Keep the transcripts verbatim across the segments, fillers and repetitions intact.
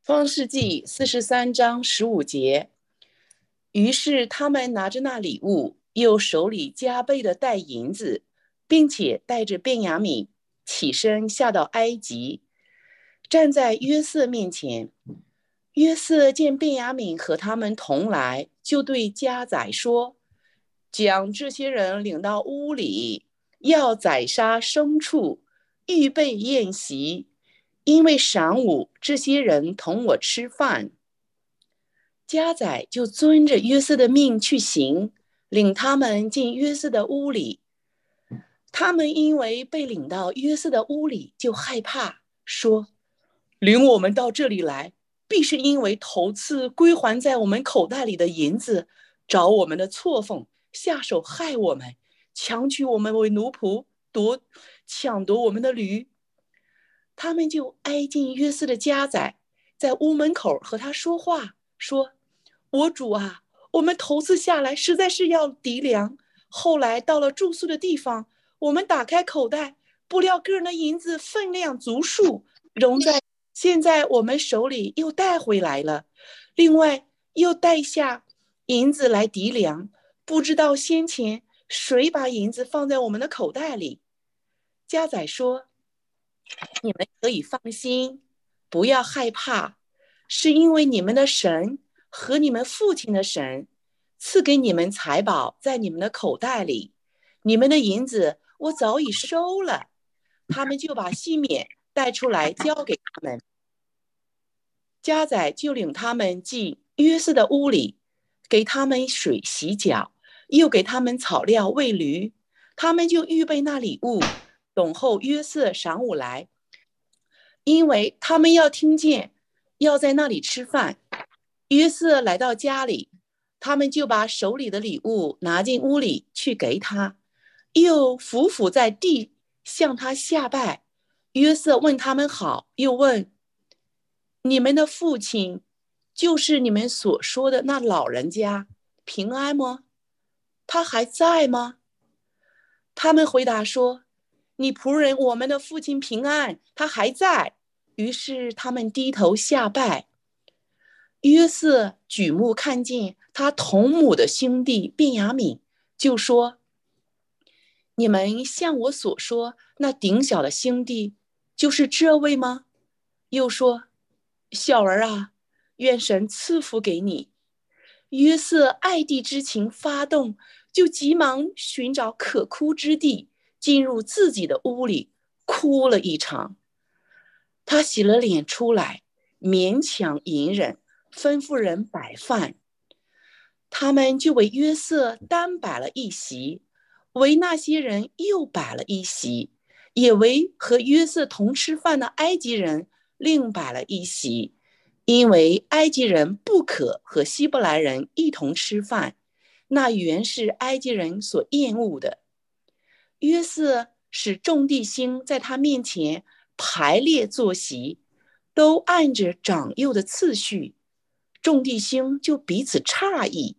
创世纪四十三章十五节，于是他们拿着那礼物，又手里加倍的带银子，并且带着便雅悯起身下到埃及，站在约瑟面前。约瑟见便雅悯和他们同来，就对家宰说：将这些人领到屋里，要宰杀牲畜，预备宴席，因为晌午这些人同我吃饭。家宰就遵着约瑟的命去行，领他们进约瑟的屋里。他们因为被领到约瑟的屋里，就害怕，说：领我们到这里来，必是因为头次归还在我们口袋里的银子，找我们的错缝，下手害我们，强取我们为奴仆，夺抢夺我们的驴。他们就挨近约瑟的家宰，在屋门口和他说话，说：我主啊，我们头次下来实在是要籴粮，后来到了住宿的地方，我们打开口袋，不料个人的银子分量足数，容在现在我们手里又带回来了，另外又带下银子来籴粮，不知道先前谁把银子放在我们的口袋里。家宰说：你们可以放心，不要害怕，是因为你们的神和你们父亲的神赐给你们财宝在你们的口袋里，你们的银子我早已收了。他们就把西缅带出来交给他们。家宰就领他们进约瑟的屋里，给他们水洗脚，又给他们草料喂驴。他们就预备那礼物，等候约瑟晌午来，因为他们要听见要在那里吃饭。约瑟来到家里，他们就把手里的礼物拿进屋里去给他，又俯伏在地向他下拜。约瑟问他们好，又问：你们的父亲就是你们所说的那老人家平安吗？他还在吗？他们回答说：你仆人我们的父亲平安，他还在。于是他们低头下拜。约瑟举目看见他同母的兄弟便雅悯，就说：你们像我所说那顶小的兄弟就是这位吗？又说：小儿啊，愿神赐福给你。约瑟爱弟之情发动，就急忙寻找可哭之地，进入自己的屋里，哭了一场。他洗了脸出来，勉强隐忍，吩咐人摆饭。他们就为约瑟单摆了一席，为那些人又摆了一席，也为和约瑟同吃饭的埃及人另摆了一席，因为埃及人不可和希伯来人一同吃饭，那原是埃及人所厌恶的。约瑟使众弟兄在他面前排列坐席，都按着长幼的次序，众弟兄就彼此诧异。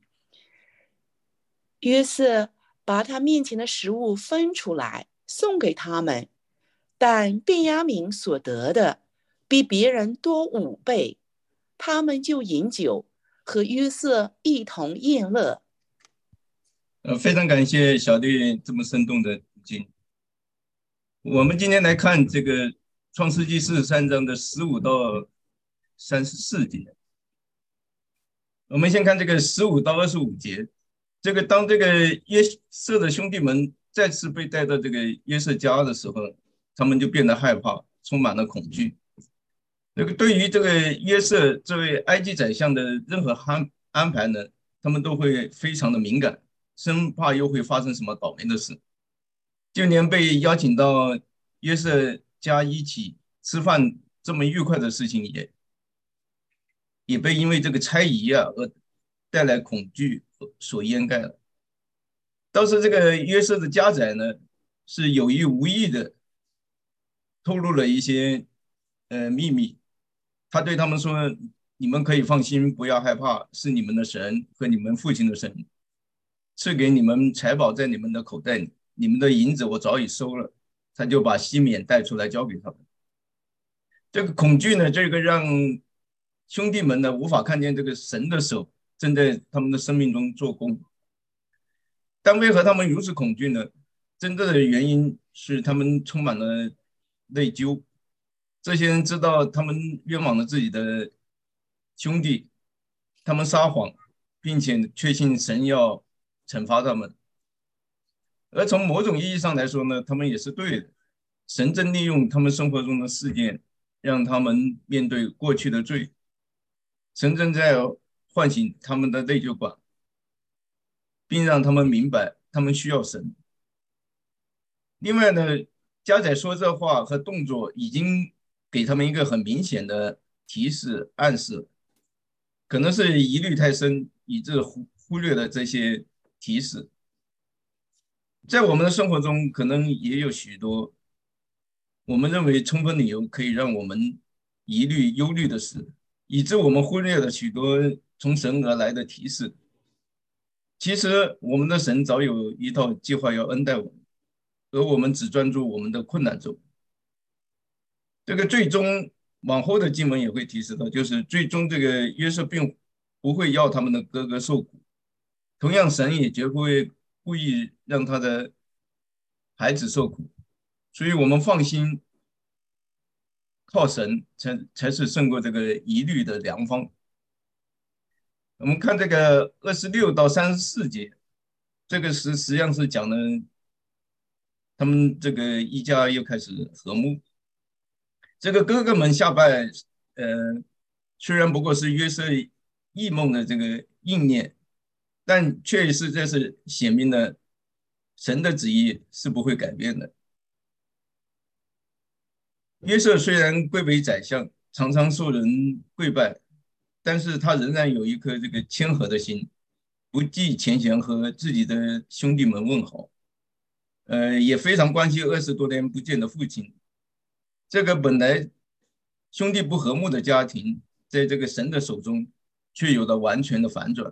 约瑟把他面前的食物分出来送给他们，但便雅悯所得的比别人多五倍，他们就饮酒，和约瑟一同宴乐。 呃，非常感谢小弟这么生动的读经。我们今天来看这个创世纪四十三章的十五到三十四节。我们先看这个十五到二十五节。这个当这个约瑟的兄弟们再次被带到这个约瑟家的时候，他们就变得害怕，充满了恐惧。这个对于这个约瑟这位埃及宰相的任何安安排呢，他们都会非常的敏感，生怕又会发生什么倒霉的事。就连被邀请到约瑟家一起吃饭这么愉快的事情也，也被因为这个猜疑啊而带来恐惧所掩盖了。倒是这个约瑟的家宰呢，是有意无意的透露了一些呃秘密。他对他们说：你们可以放心，不要害怕，是你们的神和你们父亲的神赐给你们财宝在你们的口袋里，你们的银子我早已收了。他就把西缅带出来交给他们。这个恐惧呢，这个让兄弟们呢无法看见这个神的手正在他们的生命中做工。但为何他们如此恐惧呢？真正的原因是他们充满了内疚。这些人知道他们冤枉了自己的兄弟，他们撒谎，并且确信神要惩罚他们。而从某种意义上来说呢，他们也是对的。神正利用他们生活中的事件，让他们面对过去的罪。神正在唤醒他们的内疚感，并让他们明白他们需要神。另外呢，加载说这话和动作已经给他们一个很明显的提示暗示，可能是疑虑太深，以致忽忽略了这些提示。在我们的生活中，可能也有许多我们认为充分理由可以让我们疑虑、忧虑的事，以致我们忽略了许多从神而来的提示。其实，我们的神早有一套计划要恩待我们，而我们只专注我们的困难中。这个最终往后的经文也会提示到，就是最终这个约瑟并不会要他们的哥哥受苦，同样神也绝不会故意让他的孩子受苦，所以我们放心靠神才才是胜过这个疑虑的良方。我们看这个二十六到三十四节，这个是实际上是讲的他们这个一家又开始和睦。这个哥哥们下拜，呃，虽然不过是约瑟异梦的这个应验，但确实这是显明了神的旨意是不会改变的。约瑟虽然贵为宰相，常常受人跪拜，但是他仍然有一颗这个谦和的心，不计前嫌和自己的兄弟们问好，呃，也非常关心二十多年不见的父亲。这个本来兄弟不和睦的家庭，在这个神的手中却有了完全的反转。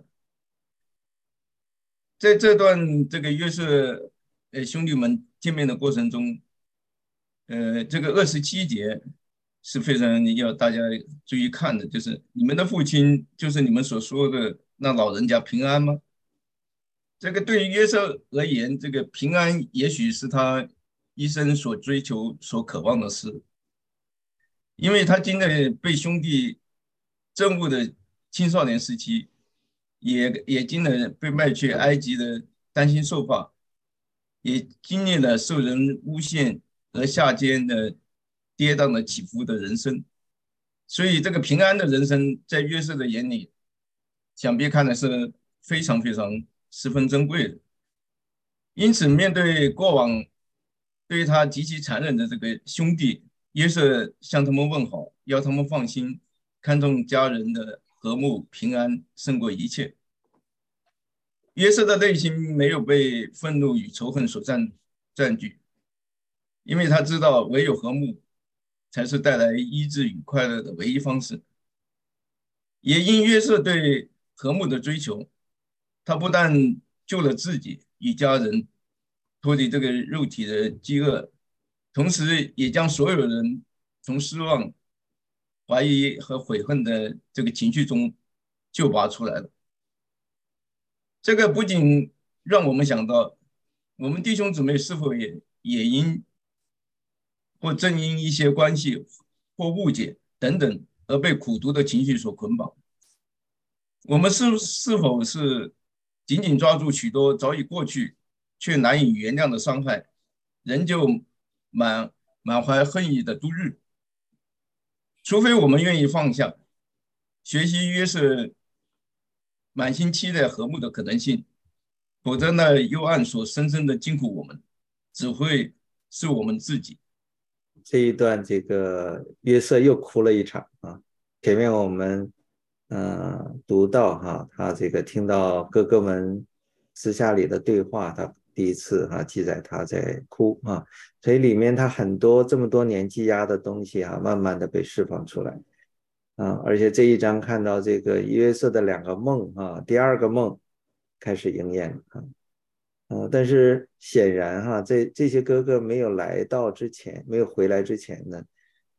在这段这个约瑟呃兄弟们见面的过程中，呃，这个二十七节是非常要大家注意看的，就是你们的父亲就是你们所说的那老人家平安吗？这个对于约瑟而言，这个平安也许是他一生所追求、所渴望的事，因为他经历被兄弟憎恶的青少年时期，也也经历被卖去埃及的担心受罚，也经历了受人诬陷而下监的跌宕的起伏的人生，所以这个平安的人生在约瑟的眼里，想必看的是非常非常十分珍贵的。因此，面对过往对他极其残忍的这个兄弟，约瑟向他们问好，要他们放心，看重家人的和睦平安胜过一切。约瑟的内心没有被愤怒与仇恨所占占据，因为他知道唯有和睦才是带来医治与快乐的唯一方式。也因约瑟对和睦的追求，他不但救了自己与家人脱离这个肉体的饥饿，同时也将所有人从失望、怀疑和悔恨的这个情绪中救拔出来了。这个不仅让我们想到，我们弟兄姊妹是否也也因或正因一些关系或误解等等而被苦毒的情绪所捆绑？我们是是否是紧紧抓住许多早已过去却难以原谅的伤害，仍旧满满怀恨意的度日？除非我们愿意放下，学习约瑟满心期待和睦的可能性，否则那幽暗所深深的禁锢我们，只会是我们自己。 这一段这个约瑟又哭了一场啊！前面我们呃读到哈，他这个听到哥哥们私下里的对话，他第一次哈记载他在哭啊，所以里面他很多这么多年积压的东西啊，慢慢的被释放出来啊，而且这一章看到这个约瑟的两个梦啊，第二个梦开始应验啊。呃，但是显然哈，这这些哥哥没有来到之前，没有回来之前呢，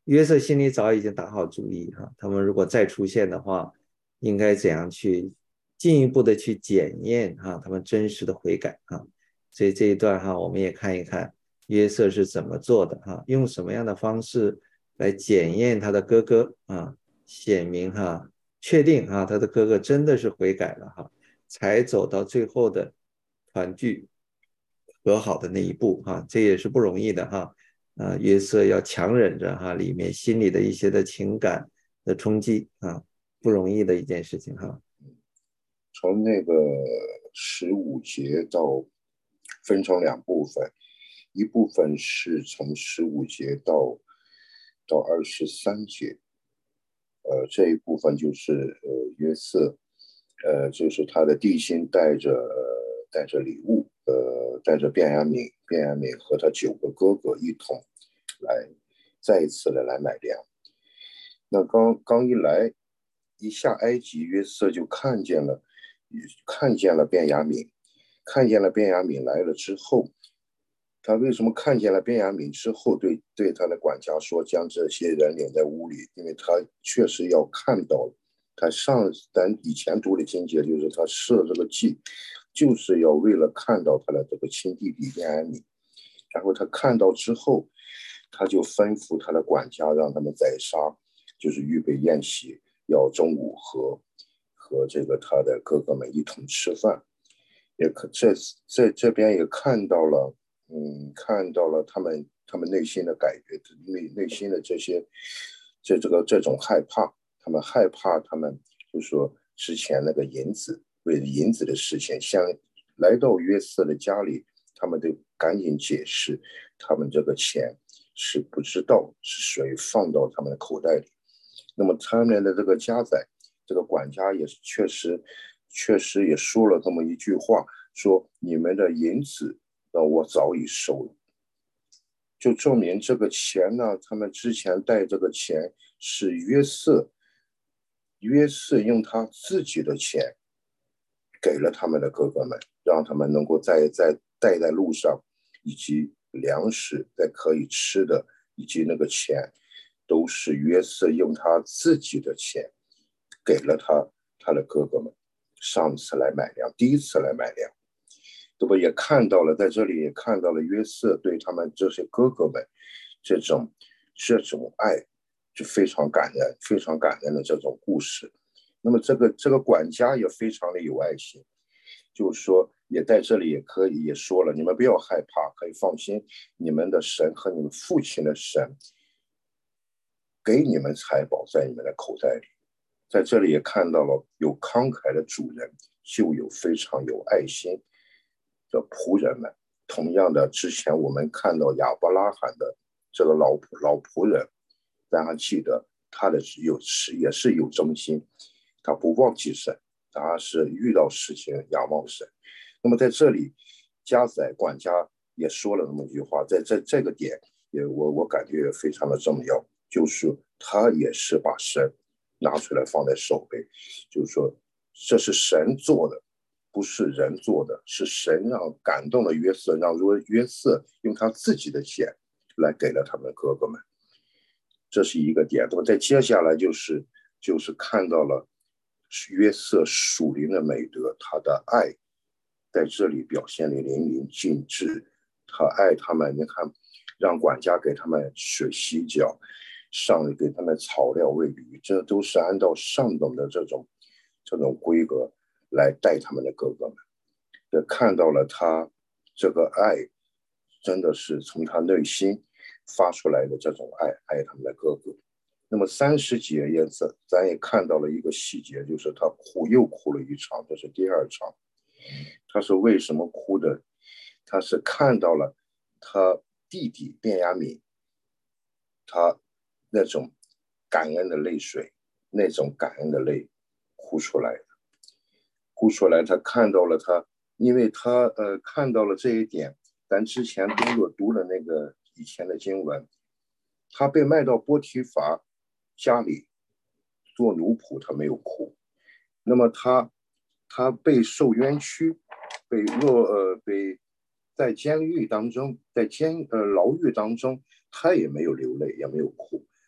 约瑟心里早已经打好主意哈，他们如果再出现的话，应该怎样去进一步的去检验哈他们真实的悔改哈。所以这一段哈，我们也看一看约瑟是怎么做的哈，用什么样的方式来检验他的哥哥啊，显明哈，确定哈他的哥哥真的是悔改了哈，才走到最后的团聚和好的那一步哈，这也是不容易的哈。啊，约瑟要强忍着哈里面心里的一些的情感的冲击啊，不容易的一件事情哈。 从那个十五节到分成两部分，一部分是从十五节到到二十三节，呃，这一部分就是呃约瑟，呃，就是他的弟兄带着、呃、带着礼物，呃，带着便雅悯，便雅悯和他九个哥哥一同来再一次的来买粮。那刚刚一来，一下埃及，约瑟就看见了，看见了便雅悯，看见了便雅悯来了之后，他为什么看见了便雅悯之后对对他的管家说将这些人领在屋里？因为他确实要看到，他上咱以前读的经节就是他设这个计，就是要为了看到他的这个亲弟弟便雅悯。然后他看到之后，他就吩咐他的管家让他们宰杀，就是预备宴席，要中午和和这个他的哥哥们一同吃饭。也可这这这边也看到了，嗯，看到了他们他们内心的改变，内内心的这些这这个这种害怕，他们害怕他们就说之前那个银子为了银子的事情，像来到约瑟的家里，他们得赶紧解释，他们这个钱是不知道是谁放到他们的口袋里。那么他们的这个家宰，这个管家也确实确实也说了这么一句话，说你们的银子呢，我早已收了，就证明这个钱呢，他们之前带这个钱是约瑟，约瑟用他自己的钱给了他们的哥哥们，让他们能够在在带在路上，以及粮食在可以吃的，以及那个钱，都是约瑟用他自己的钱给了他他的哥哥们。上次来买粮，第一次来买粮，对吧？也看到了，在这里也看到了约瑟对他们这些哥哥们这种这种爱，就非常感人，非常感人的这种故事。那么这个这个管家也非常的有爱心，就是说也在这里也可以也说了，你们不要害怕，可以放心，你们的神和你们父亲的神给你们财宝在你们的口袋里。在这里也看到了有慷慨的主人，就有非常有爱心的仆人们。同样的，之前我们看到亚伯拉罕的这个老老仆人，大家记得他的有也是有忠心，他不忘记神，他是遇到事情仰望神。那么在这里，家宰管家也说了那么一句话，在这这个点也我我感觉也非常的重要，就是他也是把神拿出来放在手背，就是说这是神做的，不是人做的，是神让感动了约瑟，让约瑟用他自己的钱来给了他们哥哥们，这是一个点。那么再接下来就是就是看到了约瑟属灵的美德，他的爱在这里表现的淋漓尽致。他爱他们，你看让管家给他们水洗脚，上给他们草料喂鱼，这都是按照上等的这种这种规格来带他们的哥哥们。也看到了他这个爱真的是从他内心发出来的这种爱，爱他们的哥哥。那么三十节也咱也看到了一个细节，就是他哭又哭了一场，这是第二场。他是为什么哭的？他是看到了他弟弟便雅悯，他那种感恩的泪水，那种感恩的泪哭出来的，哭出来。他看到了他，因为他呃看到了这一点，咱之前读了读了那个以前的经文，他被卖到波提乏家里做奴仆，他没有哭。那么他他被受冤屈，被落呃被在监狱当中，在监呃牢狱当中，他也没有流泪，也没有哭。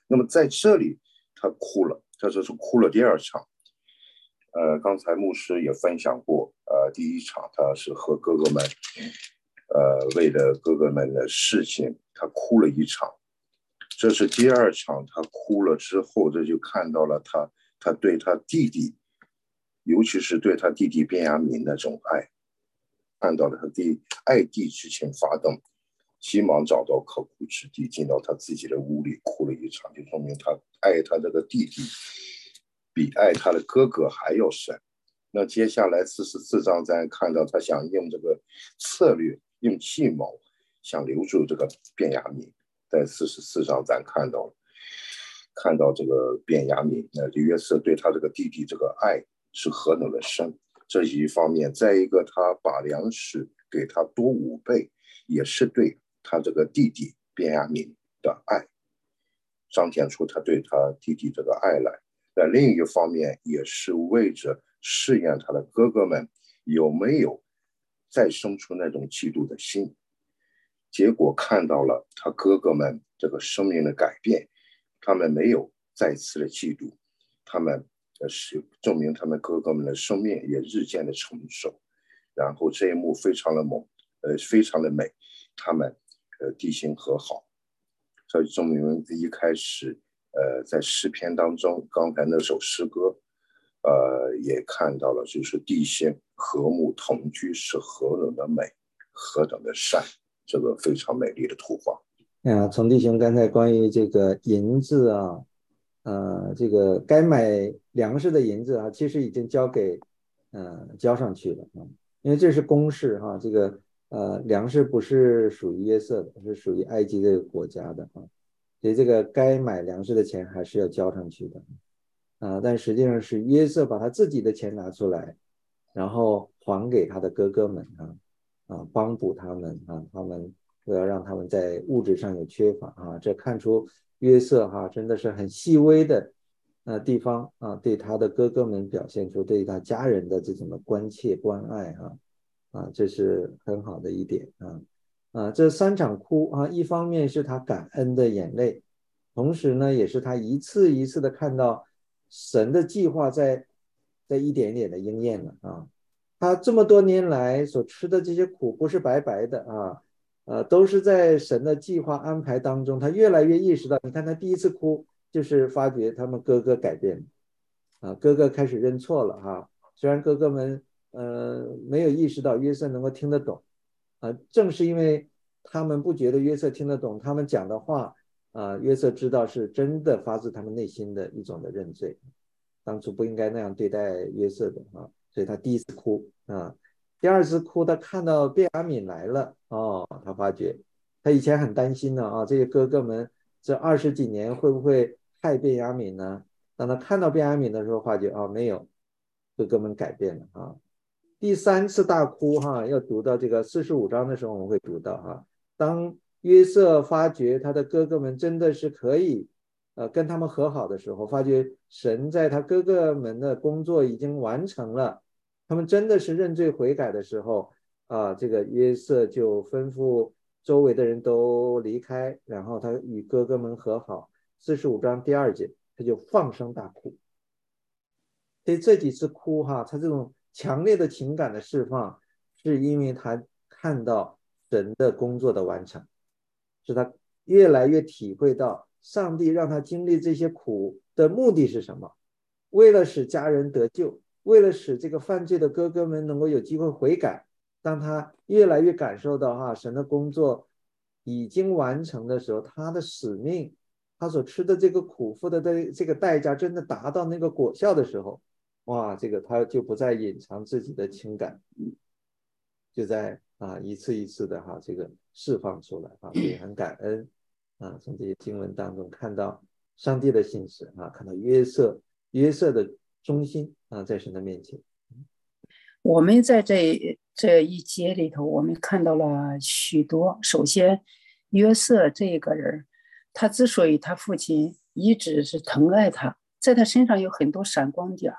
那么在这里他哭了，他这是哭了第二场。呃，刚才牧师也分享过，呃，第一场他是和哥哥们，呃，为了哥哥们的事情，他哭了一场。这是第二场，他哭了之后，这就看到了他，他对他弟弟，尤其是对他弟弟便雅悯那种爱，看到了他弟爱弟之情发动，急忙找到可哭之地，进到他自己的屋里哭了一场，就说明他爱他这个弟弟比爱他的哥哥还要深。那接下来四十四章咱看到他想用这个策略，用计谋想留住这个便雅悯。在四十四章咱看到了看到这个便雅悯，那约瑟对他这个弟弟这个爱是何等的深，这一方面。再一个，他把粮食给他多五倍，也是对他这个弟弟便雅悯的爱，彰显出他对他弟弟这个爱来。在另一个方面，也是为着试验他的哥哥们有没有再生出那种嫉妒的心。结果看到了他哥哥们这个生命的改变，他们没有再次的嫉妒，他们是证明他们哥哥们的生命也日渐的成熟。然后这一幕非常的猛，呃，非常的美，他们呃弟兄和好。这证明一开始呃在诗篇当中，刚才那首诗歌呃也看到了，就是弟兄和睦同居是何等的美，何等的善，这个非常美丽的图画。 啊，从弟兄刚才关于这个银子啊，呃，这个该买粮食的银子啊，其实已经交给呃交上去了啊，因为这是公事哈、啊，这个呃粮食不是属于约瑟的，是属于埃及这个国家的啊，所以这个该买粮食的钱还是要交上去的啊，但实际上是约瑟把他自己的钱拿出来，然后还给他的哥哥们啊，啊帮补他们啊，他们不要让他们在物质上有缺乏啊，这看出约瑟哈、啊、真的是很细微的呃地方啊，对他的哥哥们表现出对他家人的这种的关切关爱啊，啊这是很好的一点啊。啊这三场哭啊，一方面是他感恩的眼泪，同时呢也是他一次一次的看到神的计划在在一点一点的应验了啊。他这么多年来所吃的这些苦不是白白的啊，呃，都是在神的计划安排当中，他越来越意识到，你看他第一次哭就是发觉他们哥哥改变啊，哥哥开始认错了哈、啊，虽然哥哥们呃没有意识到约瑟能够听得懂啊，正是因为他们不觉得约瑟听得懂他们讲的话啊，约瑟知道是真的发自他们内心的一种的认罪，当初不应该那样对待约瑟的啊，所以他第一次哭啊。第二次哭，他看到便雅悯来了哦，他发觉他以前很担心呢啊，这些哥哥们这二十几年会不会害便雅悯呢？当他看到便雅悯的时候，发觉啊没有，哥哥们改变了啊。第三次大哭哈，要读到这个四十五章的时候，我们会读到哈，当约瑟发觉他的哥哥们真的是可以呃跟他们和好的时候，发觉神在他哥哥们的工作已经完成了。他们真的是认罪悔改的时候啊，这个约瑟就吩咐周围的人都离开，然后他与哥哥们和好。四十五章第二节，他就放声大哭。所以这几次哭哈，他这种强烈的情感的释放，是因为他看到神的工作的完成，是他越来越体会到上帝让他经历这些苦的目的是什么，为了使家人得救，为了使这个犯罪的哥哥们能够有机会悔改。当他越来越感受到哈神的工作已经完成的时候，他的使命，他所吃的这个苦付的这个代价真的达到那个果效的时候，哇，这个他就不再隐藏自己的情感，就在啊一次一次的哈这个释放出来啊，所以很感恩啊，从这些经文当中看到上帝的信实啊，看到约瑟约瑟的忠心啊，在神的面前。 我们在这这一节里头，我们看到了许多。首先，约瑟这个人，他之所以他父亲一直是疼爱他，在他身上有很多闪光点。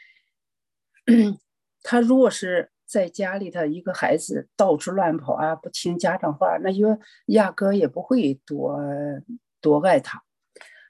他如果是在家里的一个孩子到处乱跑啊，不听家长话，那就压根也不会多多爱他。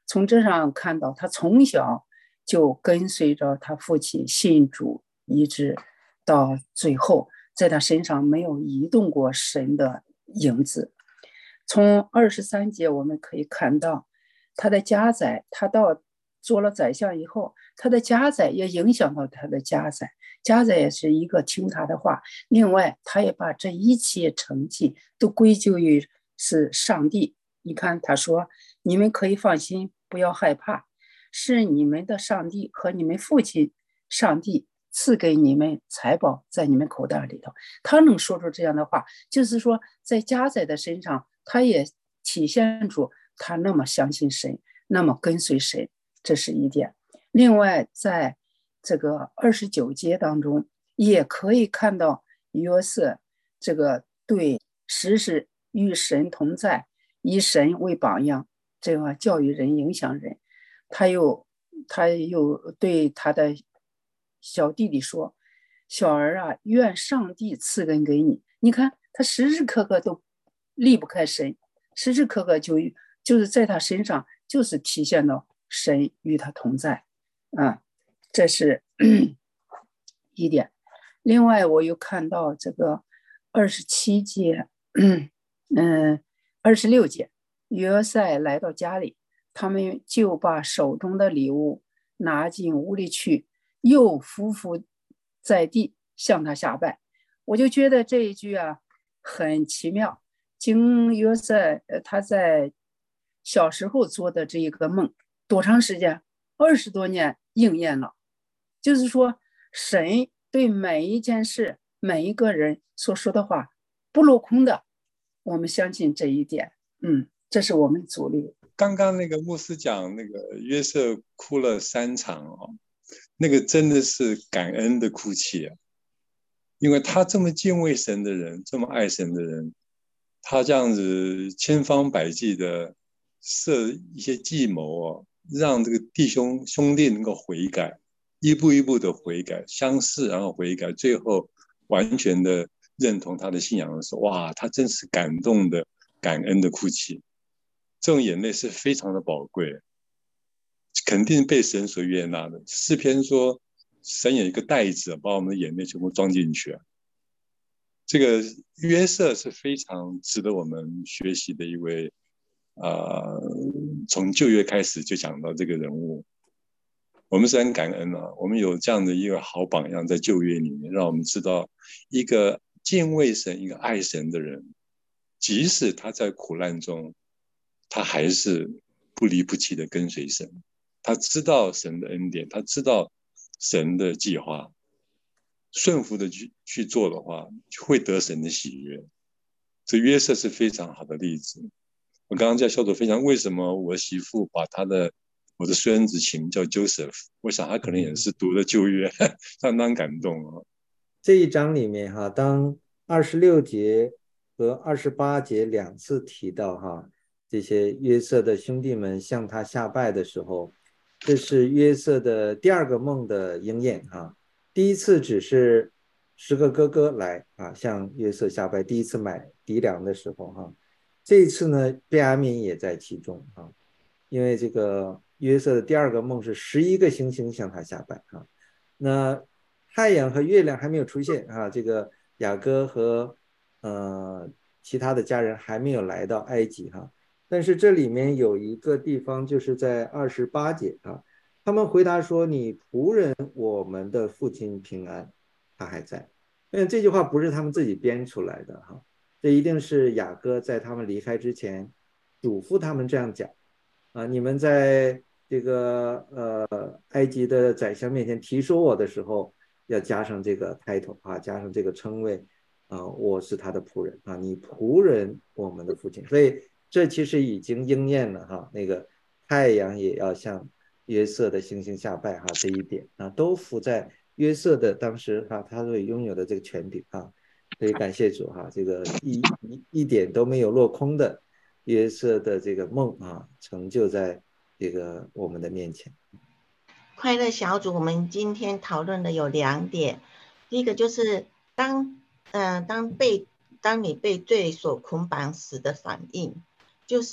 从这上看到，他从小就跟随着他父亲信主，一直到最后，在他身上没有移动过神的影子。从二十三节我们可以看到，他的家宰，他到做了宰相以后，他的家宰也影响到他的家宰，家宰也是一个听他的话。另外，他也把这一切成绩都归咎于是上帝。你看，他说：“你们可以放心，不要害怕，是你们的上帝和你们父亲上帝赐给你们财宝在你们口袋里头。”他能说出这样的话，就是说，在家宰的身上，他也体现出他那么相信神，那么跟随神，这是一点。另外，在这个二十九节当中，也可以看到约瑟这个对时时与神同在，以神为榜样，这个教育人、影响人。他又他又对他的小弟弟说：“小儿啊，愿上帝赐恩给你。”你看，他时时刻刻都离不开神，时时刻刻就就是在他身上，就是体现到神与他同在啊，这是一点。另外，我又看到这个二十七节，嗯，二十六节，约瑟来到家里，他们就把手中的礼物拿进屋里去，又匍匐在地向他下拜。我就觉得这一句啊很奇妙。经约瑟他在小时候做的这一个梦，多长时间？二十多年应验了。就是说，神对每一件事、每一个人所说的话不落空的，我们相信这一点。嗯，这是我们主力。 刚刚那个牧师讲那个约瑟哭了三场哦，那个真的是感恩的哭泣啊，因为他这么敬畏神的人，这么爱神的人，他这样子千方百计的设一些计谋哦，让这个弟兄兄弟能够悔改，一步一步的悔改，相视然后悔改，最后完全的认同他的信仰的时候，哇，他真是感动的感恩的哭泣。这种眼泪是非常的宝贵，肯定被神所悦纳的。诗篇说，神有一个袋子把我们的眼泪全部装进去。这个约瑟是非常值得我们学习的一位，呃，从旧约开始就讲到这个人物，我们是很感恩啊，我们有这样的一个好榜样在旧约里面，让我们知道一个敬畏神、一个爱神的人，即使他在苦难中，他还是不离不弃的跟随神，他知道神的恩典，他知道神的计划，顺服的去去做的话，会得神的喜悦。这约瑟是非常好的例子。我刚刚在小组分享，为什么我媳妇把他的我的孙子起名叫 Joseph， 我想他可能也是读了旧约，相当感动啊。 这一章里面哈，当二十六节和二十八节两次提到哈，这些约瑟的兄弟们向他下拜的时候，这是约瑟的第二个梦的应验哈。第一次只是十个哥哥来啊向约瑟下拜，第一次买敌粮的时候哈，这一次呢，便雅悯也在其中啊，因为这个约瑟的第二个梦是十一个星星向他下拜啊，那太阳和月亮还没有出现啊，这个雅各和呃其他的家人还没有来到埃及哈。但是这里面有一个地方，就是在二十八节啊，他们回答说：“你仆人我们的父亲平安，他还在。”因为这句话不是他们自己编出来的哈，这一定是雅各在他们离开之前嘱咐他们这样讲啊，你们在这个呃埃及的宰相面前提说我的时候，要加上这个 title 啊，加上这个称谓啊，我是他的仆人啊，你仆人我们的父亲，所以这其实已经应验了哈，那个太阳也要向约瑟的星星下拜哈，这一点啊，都伏在约瑟的当时哈，他所拥有的这个权柄啊，所以感谢主哈，这个一一一点都没有落空的约瑟的这个梦啊，成就在这个我们的面前。 快乐小组，我们今天讨论的有两点，第一个就是当呃当被当你被罪所捆绑时的反应，就是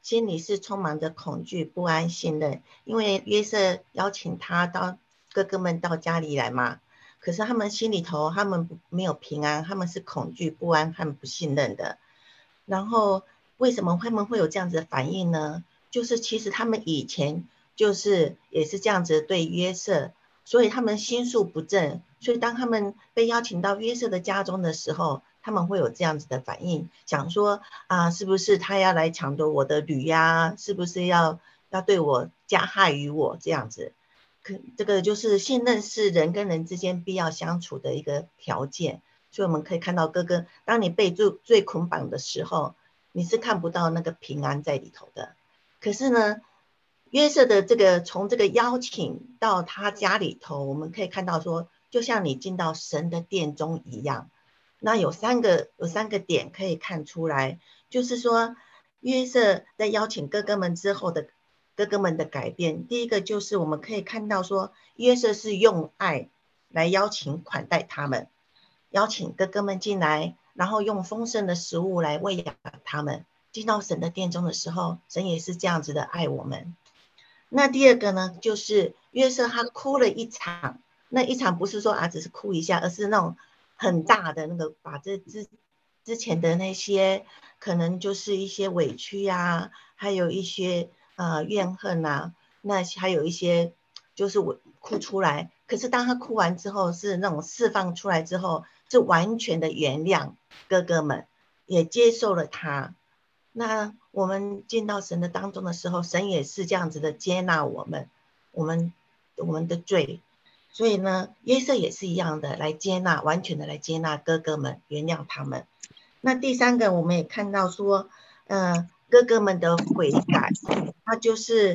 心里是充满着恐惧、不安、信任，因为约瑟邀请他到哥哥们到家里来嘛，可是他们心里头他们没有平安，他们是恐惧、不安和不信任的。然后为什么他们会有这样子的反应呢？就是其实他们以前就是也是这样子对约瑟，所以他们心术不正，所以当他们被邀请到约瑟的家中的时候，他们会有这样子的反应，想说啊，是不是他要来抢夺我的驴呀？是不是要要对我加害于我这样子？可这个就是信任是人跟人之间必要相处的一个条件。所以我们可以看到哥哥，当你被罪罪捆绑的时候，你是看不到那个平安在里头的。可是呢，约瑟的这个从这个邀请到他家里头，我们可以看到说，就像你进到神的殿中一样。那有三个有三个点可以看出来，就是说约瑟在邀请哥哥们之后的哥哥们的改变。第一个就是我们可以看到说，约瑟是用爱来邀请款待他们，邀请哥哥们进来，然后用丰盛的食物来喂养他们。进到神的殿中的时候，神也是这样子的爱我们。那第二个呢，就是约瑟他哭了一场，那一场不是说啊只是哭一下，而是那种很大的那个，把这之之前的那些可能就是一些委屈啊，还有一些呃怨恨啊，那还有一些就是我哭出来。可是当他哭完之后，是那种释放出来之后，是完全的原谅哥哥们，也接受了他。那我们进到神的当中的时候，神也是这样子的接纳我们，我们我们的罪。所以呢，约瑟也是一样的来接纳，完全的来接纳哥哥们，原谅他们。那第三个，我们也看到说，呃，哥哥们的悔改，他就是，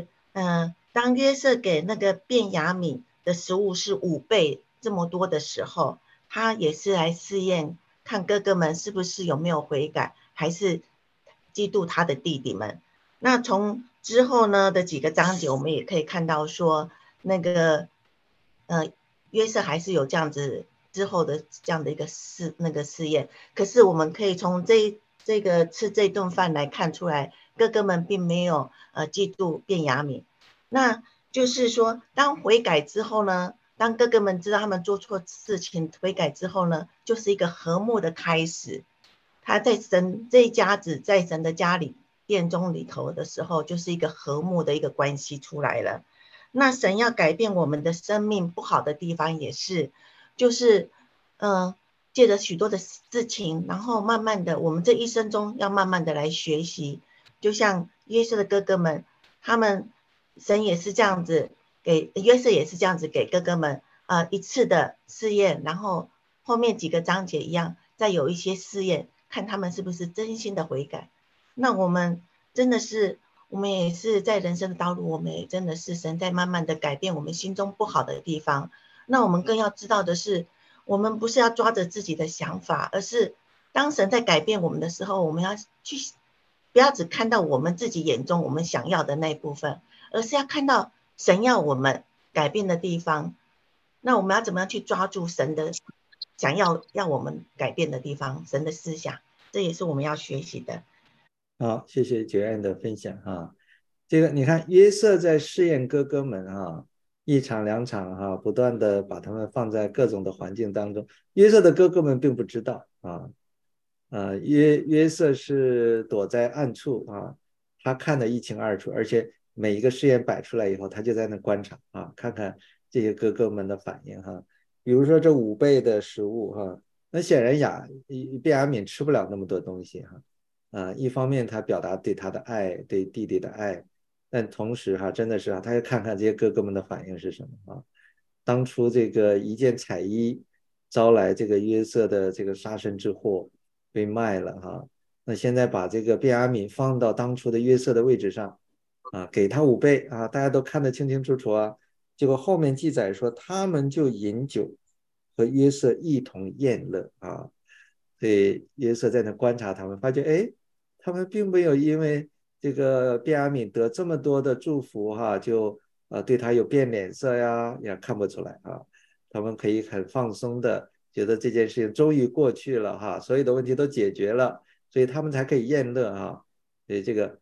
呃，当约瑟给那个便雅悯的食物是五倍这么多的时候，他也是来试验，看哥哥们是不是有没有悔改，还是嫉妒他的弟弟们。那从之后呢的几个章节，我们也可以看到说，那个。呃，约瑟还是有这样子之后的这样的一个试那个试验，可是我们可以从这这个吃这顿饭来看出来，哥哥们并没有呃嫉妒便雅悯。那就是说，当悔改之后呢，当哥哥们知道他们做错事情，悔改之后呢，就是一个和睦的开始。他在神这一家子在神的家里殿中里头的时候，就是一个和睦的一个关系出来了。那神要改变我们的生命不好的地方也是，就是嗯，借着许多的事情，然后慢慢的我们这一生中要慢慢的来学习。就像约瑟的哥哥们，他们神也是这样子给约瑟也是这样子给哥哥们呃一次的试验，然后后面几个章节一样再有一些试验，看他们是不是真心的悔改。那我们真的是我们也是在人生的道路，我们也真的是神在慢慢的改变我们心中不好的地方。那我们更要知道的是，我们不是要抓着自己的想法，而是当神在改变我们的时候，我们要去不要只看到我们自己眼中我们想要的那部分，而是要看到神要我们改变的地方。那我们要怎么样去抓住神的想要要我们改变的地方，神的思想，这也是我们要学习的。 好，谢谢九燕的分享哈。这个你看，约瑟在试验哥哥们哈，一场两场哈，不断的把他们放在各种的环境当中。约瑟的哥哥们并不知道啊，呃，约约瑟是躲在暗处啊，他看得一清二楚，而且每一个试验摆出来以后，他就在那观察啊，看看这些哥哥们的反应哈。比如说这五倍的食物哈，那显然雅便雅悯吃不了那么多东西哈。啊，一方面他表达对他的爱，对弟弟的爱，但同时哈，真的是啊，他要看看这些哥哥们的反应是什么啊。当初这个一件彩衣招来这个约瑟的这个杀身之祸被卖了哈，那现在把这个便雅悯放到当初的约瑟的位置上啊，给他五倍啊，大家都看得清清楚楚啊。结果后面记载说，他们就饮酒和约瑟一同宴乐啊。所以约瑟在那观察他们，发觉哎，他们并没有因为这个便雅悯得这么多的祝福哈，就呃对他有变脸色呀，也看不出来啊。他们可以很放松的觉得这件事情终于过去了哈，所有的问题都解决了，所以他们才可以宴乐哈。所以这个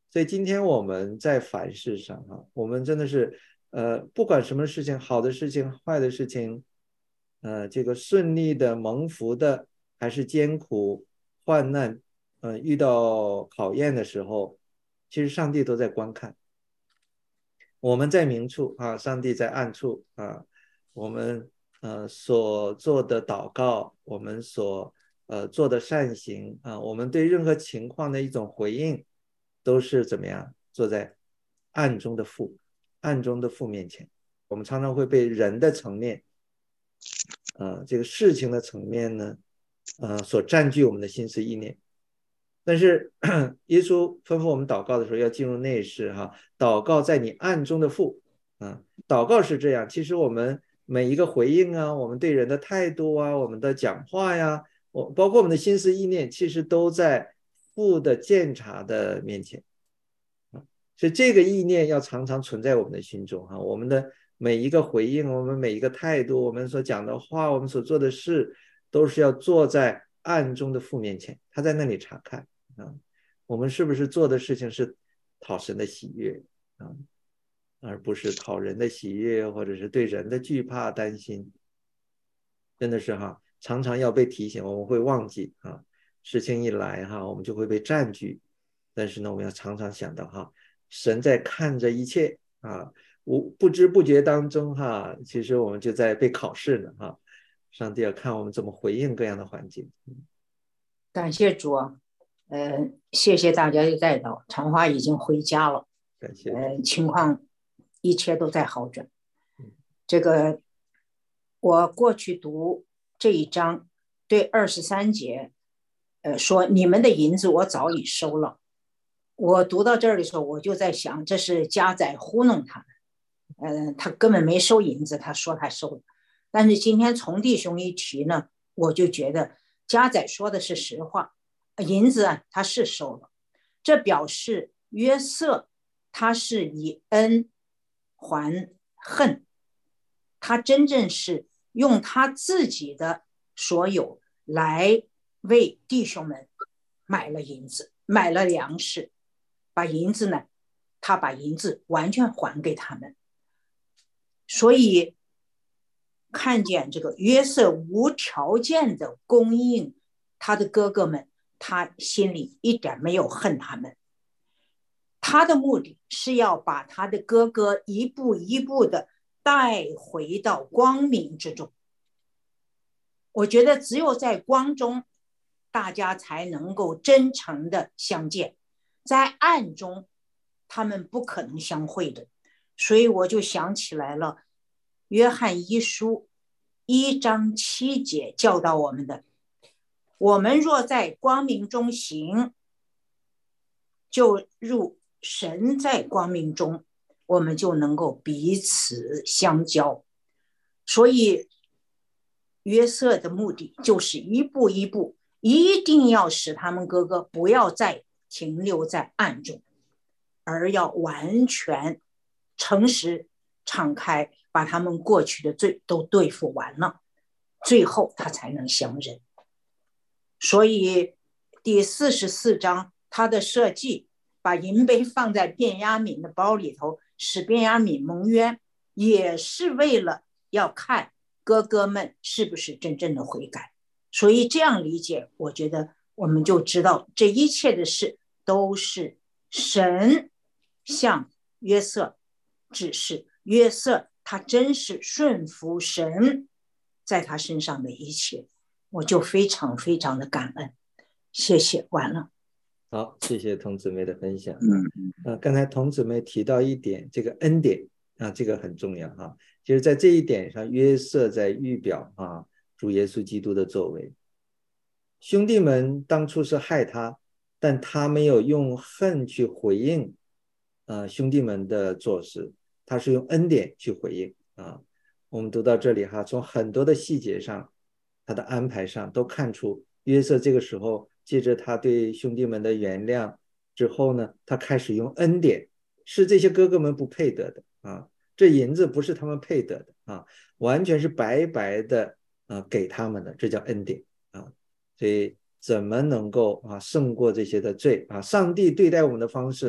所以今天我们在凡事上哈，我们真的是呃，不管什么事情，好的事情、坏的事情，呃，这个顺利的、蒙福的，还是艰苦、患难，呃，遇到考验的时候，其实上帝都在观看。我们在明处啊，上帝在暗处啊，我们呃所做的祷告，我们所呃做的善行啊，我们对任何情况的一种回应，都是怎么样坐在暗中的父，暗中的父面前。我们常常会被人的层面，呃，这个事情的层面呢，呃，所占据我们的心思意念。但是耶稣吩咐我们祷告的时候要进入内室哈，祷告在你暗中的父啊，祷告是这样。其实我们每一个回应啊，我们对人的态度啊，我们的讲话呀，我包括我们的心思意念，其实都在父的鉴察的面前啊。所以这个意念要常常存在我们的心中哈，我们的每一个回应，我们每一个态度，我们所讲的话，我们所做的事，都是要坐在暗中的父面前，他在那里查看。啊，我们是不是做的事情是讨神的喜悦啊，而不是讨人的喜悦，或者是对人的惧怕担心？真的是哈，常常要被提醒，我们会忘记啊，事情一来哈，我们就会被占据。但是呢，我们要常常想到哈，神在看着一切啊，无不知不觉当中哈，其实我们就在被考试呢哈。上帝要看我们怎么回应各样的环境。 感谢主啊。呃，谢谢大家的带导，长华已经回家了， 感谢。 呃，情况一切都在好转。这个我过去读这一章，对二十三节，呃，说你们的银子我早已收了。我读到这儿的时候，我就在想，这是家宰糊弄他们，呃，他根本没收银子，他说他收了。但是今天从弟兄一提呢，我就觉得家宰说的是实话。银子啊，他是收了，这表示约瑟他是以恩还恨，他真正是用他自己的所有来为弟兄们买了银子，买了粮食，把银子呢，他把银子完全还给他们。所以看见这个约瑟无条件的供应他的哥哥们，他心里一点没有恨他们，他的目的是要把他的哥哥一步一步的带回到光明之中。我觉得只有在光中，大家才能够真诚的相见，在暗中他们不可能相会的。所以我就想起来了，约翰一书一章七节教导我们的，我们若在光明中行，就入神在光明中，我们就能够彼此相交。所以约瑟的目的就是一步一步，一定要使他们哥哥不要再停留在暗中，而要完全诚实敞开，把他们过去的罪都对付完了，最后他才能相认。所以第四十四章他的设计，把银杯放在便雅悯的包里头，使便雅悯蒙冤，也是为了要看哥哥们是不是真正的悔改。所以这样理解，我觉得我们就知道这一切的事都是神向约瑟指示，约瑟他真是顺服神在他身上的一切，我就非常非常的感恩。谢谢，完了。 好，谢谢童姊妹的分享。嗯，呃，刚才童姊妹提到一点，这个恩典啊，这个很重要哈。就是在这一点上，约瑟在预表啊主耶稣基督的作为。兄弟们当初是害他，但他没有用恨去回应呃兄弟们的做事，他是用恩典去回应啊。我们读到这里哈，从很多的细节上，他的安排上都看出约瑟这个时候借着他对兄弟们的原谅之后呢，他开始用恩典，是这些哥哥们不配得的啊，这银子不是他们配得的啊，完全是白白的啊给他们的，这叫恩典啊。所以怎么能够啊胜过这些的罪啊？上帝对待我们的方式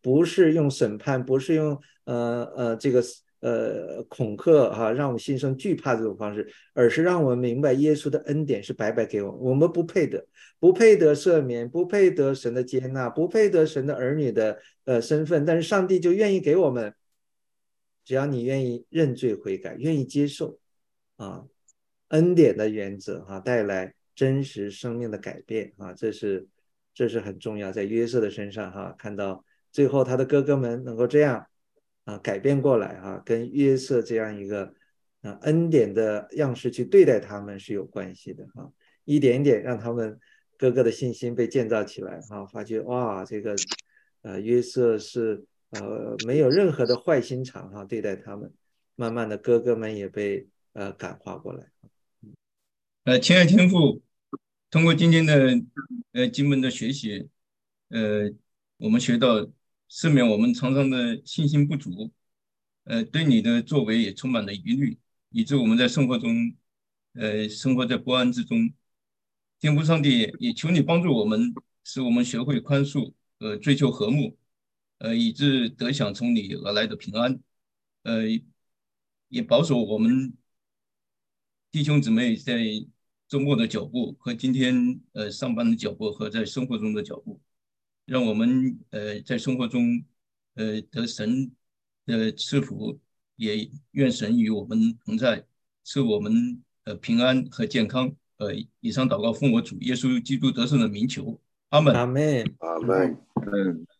不是用审判，不是用呃呃这个呃恐吓哈、啊，让我们心生惧怕这种方式，而是让我们明白耶稣的恩典是白白给我们，我们不配得，不配得赦免，不配得神的接纳，不配得神的儿女的呃身份，但是上帝就愿意给我们，只要你愿意认罪悔改，愿意接受啊，恩典的原则哈、啊，带来真实生命的改变啊，这是这是很重要，在约瑟的身上哈、啊，看到最后他的哥哥们能够这样啊改变过来啊，跟约瑟这样一个啊恩典的样式去对待他们是有关系的啊，一点一点让他们哥哥的信心被建造起来啊，发觉哇这个呃约瑟是呃没有任何的坏心肠啊对待他们，慢慢的哥哥们也被呃感化过来。 呃，亲爱天父，通过今天的呃经文的学习，呃，我们学到赦免我们常常的信心不足，呃，对你的作为也充满了疑虑，以致我们在生活中，呃，生活在不安之中。天父上帝，也求你帮助我们，使我们学会宽恕，呃，追求和睦，呃，以致得享从你而来的平安，呃，也保守我们弟兄姊妹在周末的脚步和今天呃上班的脚步和在生活中的脚步，让我们呃在生活中呃得神的赐福，也愿神与我们同在，赐我们呃平安和健康。呃，以上祷告奉我主耶稣基督得胜的名求，阿们。 阿们。 阿们。 嗯。